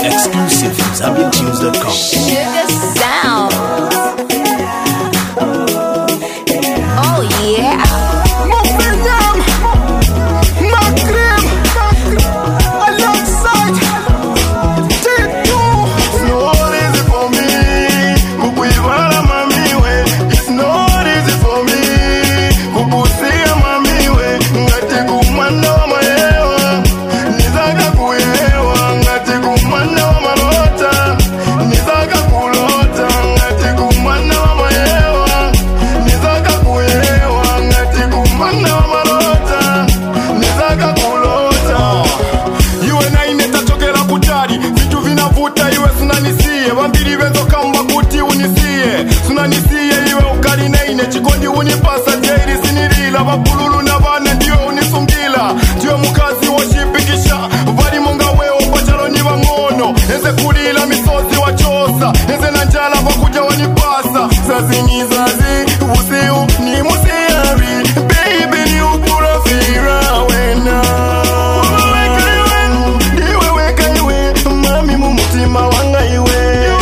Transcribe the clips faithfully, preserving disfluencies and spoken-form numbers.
Exclusive from Zambian Tunes dot com. Sugar Sound. Oh yeah. Vambiri venzo kamba kuti unisiye sunanisiye iwe ukali neine chikondi unipasa jairi sinirila vapululu na vana ndiwe unisungila ndiwe mukazi woshipikisha vali monga wewo pachalo ni vang'ono eze kulila misozi wachosa eze na njala vakuja wanipasa sazinyizazi usiu ni musiyari baby ni ukurafira wena ndiwe weka iwe mami mumutima wanga iwe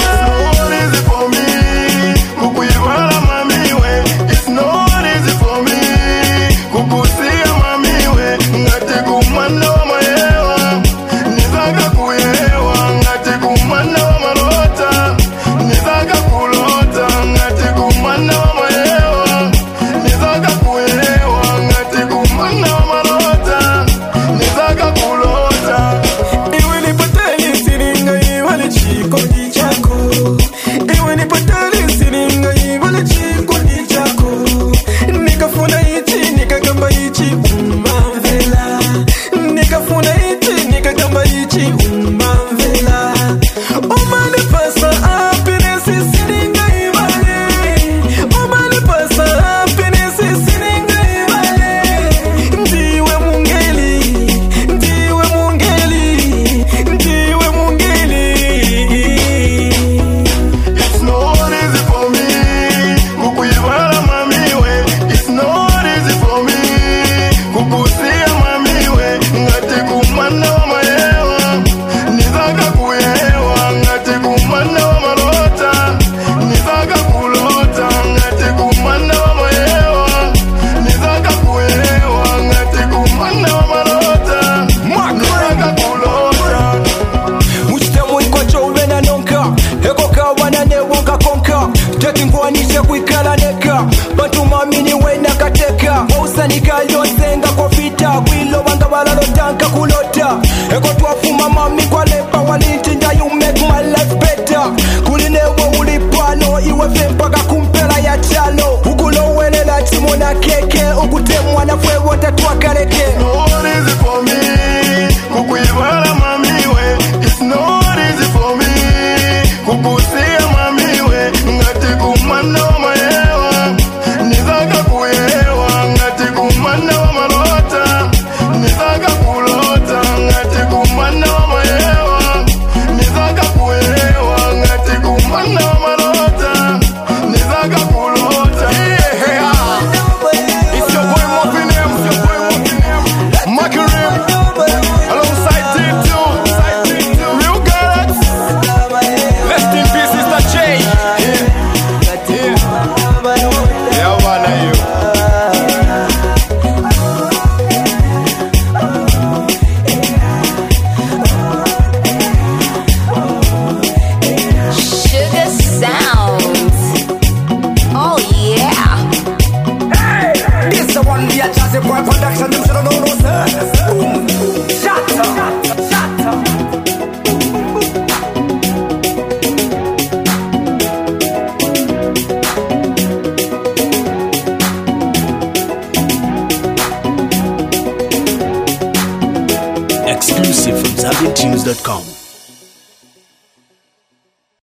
kuikala neka bantu mamini wena kateka wausanika yosenga kwa fita kwilo wanga walalo tanka kulota eko tuwafuma mami kwa lepa walintinda you make my life better kulinewe ulipano iwe vempaka kumpela ya chalo ukulo wele la timona keke ukutemwa na fwe wota tuwakaleke. Not easy for me kukuivala mami we, it's not easy for me kukusia mami we ngati kumana wa mayewa nizaka kuyewa ngati kumana wa malota nizaka kulota ngati kumana wa mayewa nizaka kuyewa ngati kumana wa malota nizaka kulota. Yeah, it's your boy Muffin M, your boy Muffin M, Macarim alongside T two, real girls. Rest in peace, Sister J. Yeah, wanna you. Sugar Sounds. Oh yeah. Hey, this the one we are Jazzy Boy production. You should know those. Boom, shut up, shut up. Exclusive from Zambian Tunes dot com.